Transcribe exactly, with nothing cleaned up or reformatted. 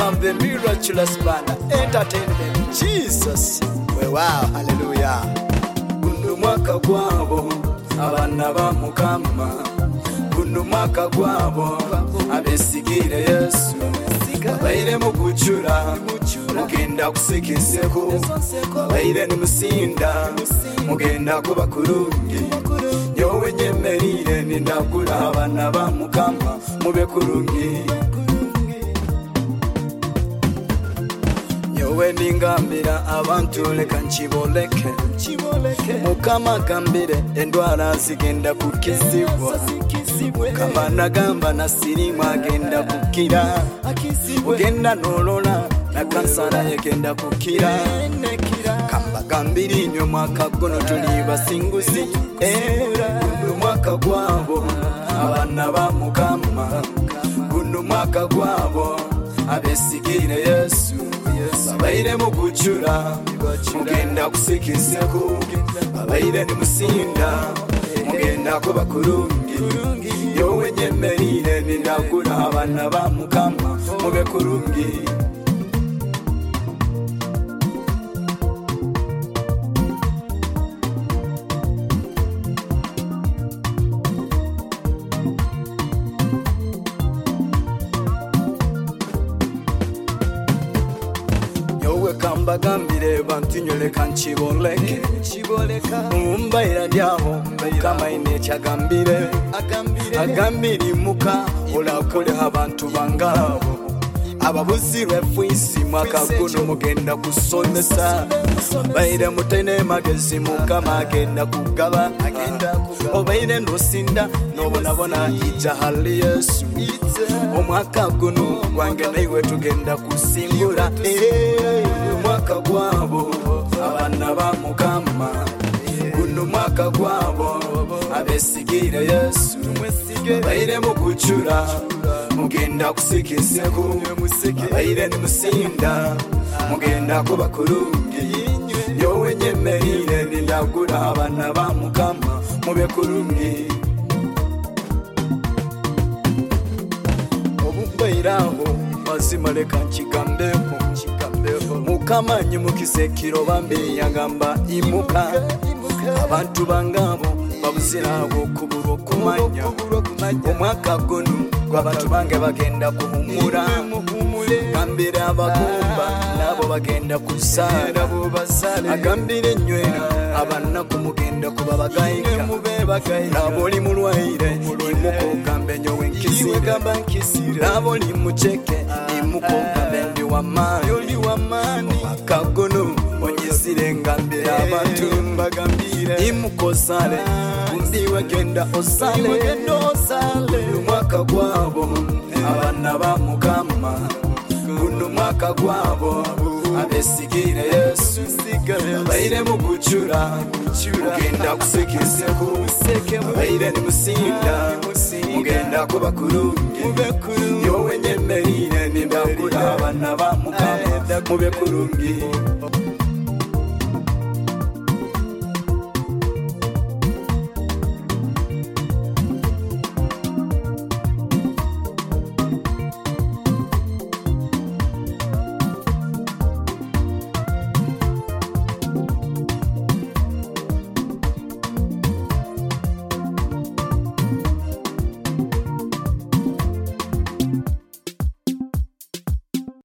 of the Miraculous Band Entertainment. Jesus. Well, wow, hallelujah. Guno mwaka gwabo abana ba Mukama. Guno mwaka gwabo abesigire Yesu. Baire mu kuchura mugenda kusekeseko. Baire ni musinda mugenda kuba kurungi. Nyowe nyemerire nindagura abana ba Mukama mube kurungi. Nyowe ningambira abantu leka nchiboleke. Mukama gambire endwara zigenda kukizibwa. Mukama nagamba nasirimu agenda kukira. Ugenda nolola na kansara yegenda kukira. Kamba gambiri nyo mwaka guno tuli basinguzi. Guno mwaka gwabo abana ba Mukama. Guno mwaka gwabo abesigire Yesu. Babaire mu kuchura mugenda kusekeseko. Babaire ni musinda mugenda kuba kurungi. Yowe nyemerire nindagura abana ba Mukama mube kurungi. Kamba gambire bantinyole kanchiboleke umbaira dyabo kama ine chagambire agambiri muka olakole abantu bangabo ababuzirwe fuisi mwaka guno mugenda kusomesa baire mutene magezi mukama agenda kugaba obaire nosinda nobonabona ijahali Yesu omwaka guno gwange naiwe tugenda kusimbura mwaka gwabo abana ba Mukama. Guno mwaka gwabo abesigire Yesu. Baire mu kuchura mugenda kusekeseko. Baire ni musinda mugenda kuba kurungi. Yowe nyemerire nindagura abana ba Mukama mube kurungi. Obubairaho mazima leka nchigambeho. Mukama nyimukise kirobambi yagamba imuka. Abantu bangabo babuziraho kuburo kumanya. Omwaka guno gw'abantu bange bagenda kuhumura. Gambire abagumba nabo bagenda kusala. Agambire nywera abana kumugenda kuba bagayika. Nabo li mulwaire imuko gambe nyowe nkisire. Nabo li mucheke imuko gambe ndi wamani. Mwaka guno onyesire ngambire abantu mbagambire imuko sale undi wagenda osale. Mwaka gwabo abana ba Mukama. Guno mwaka gwabo abesigire Yesu. Baire mu kuchura mugenda kusekeseko. Baire ni musinda mugenda kuba kurungi. Yowe nyemerire nindagura abana ba Mukama mube kurungi.